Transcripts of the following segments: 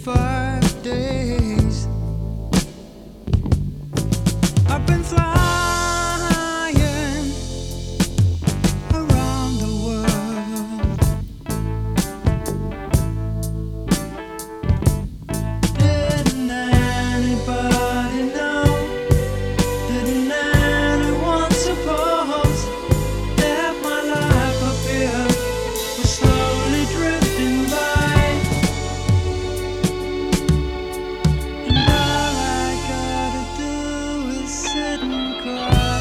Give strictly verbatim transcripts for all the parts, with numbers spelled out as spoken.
fifty-five days I've been flying around the world. Didn't anybody know? Didn't anyone suppose that my life up here was slowly drifting by? And all I gotta do is sit and cry.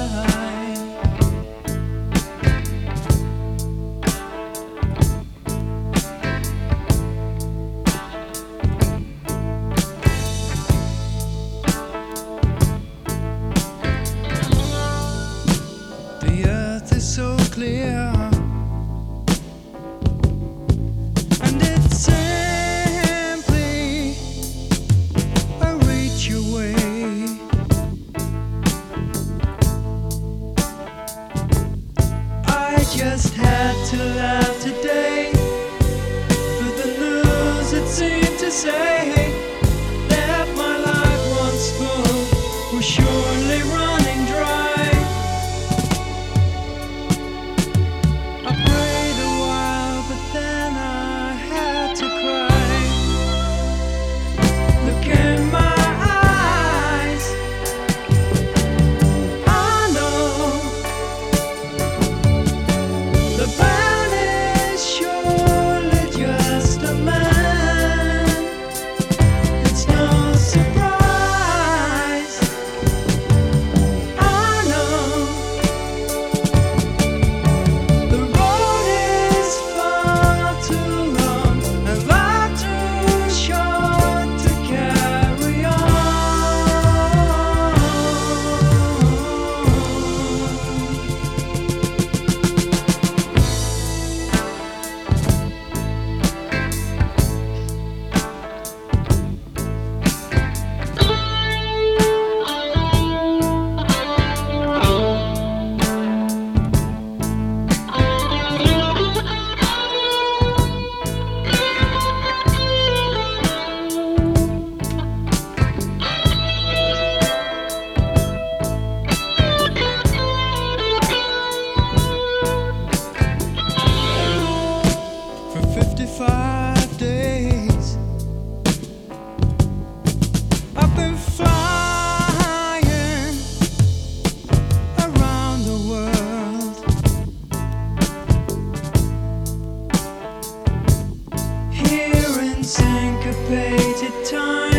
The earth is so clear, and it's simply a reach away. I just had to laugh today, for the news it seemed to say that my life once full was surely running dry. I prayed a while, but then I had to cry. Look in my eyes, I know the man is surely just a man. It's no surprise, I know the road is far too long and life too short to carry on. For fifty-five days I've been flying around the world. Here in syncopated time